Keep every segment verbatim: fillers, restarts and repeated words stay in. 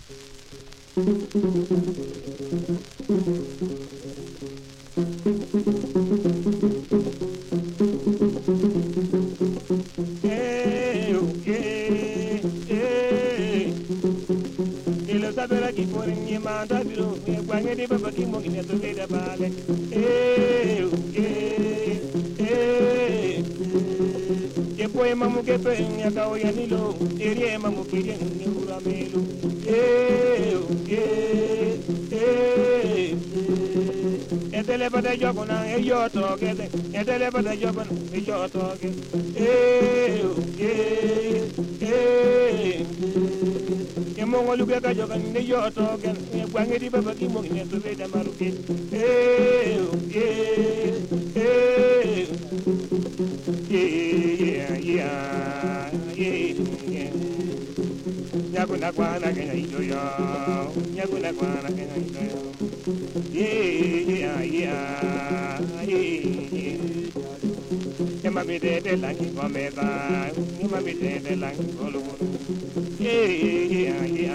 Eh, oh, eh, eh. E lo sapeva chi fuori mi manda biro, e quando di baba chi mo che to veda bale. Eh, oh, eh, eh. E poi mamu che pegna ka o yanilo, e rie mamu che ni ura melo. Eh, oh, eh, eh. E delle bada gioco na e io to che e delle bada gioco e io to che. Eh, oh, eh, eh. E mongo luga ka joga ni yo to gen e gwange di baba ki mo ni to be da maruke e e e e e e nyago na kwana ke ngai yo nyago na kwana ke ngai yo e e e e ma mi de de la ni ko me da ni ma mi de de la ni ko lu e e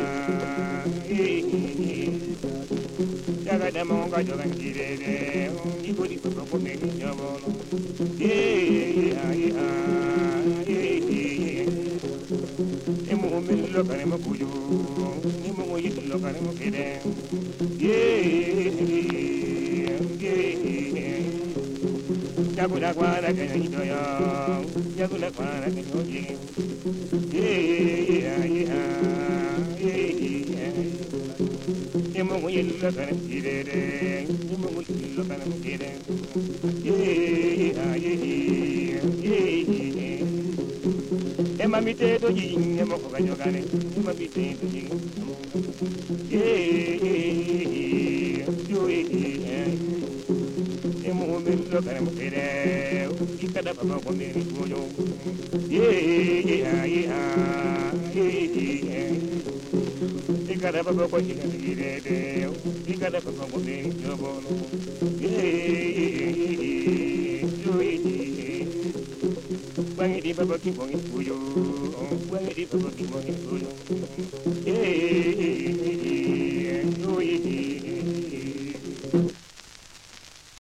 yaga de mo ga jo gan dire de ni ko di ko ko me ni yo mo e e e mo me lo ka mo ku yo ni mo mo yi lo ka mo ke de e yago da kwa da ke ni yo yago da kwa da ke ni yo e e mo mo yi lo ka mo dire de ni mo mo yi lo ka mo ke de e e e ma mi te to ji ni mo ko ga jo ga ne ma mi te to ji e yo e e mo me lo ka mo ke de i ka da ba ko me ni ko yo e e e i ka da ba ko ji ni de de i ka da ba ko me ni yo bo no e yo e bangi di baba ki bongi kuyo bangi di baba ki bongi kuyo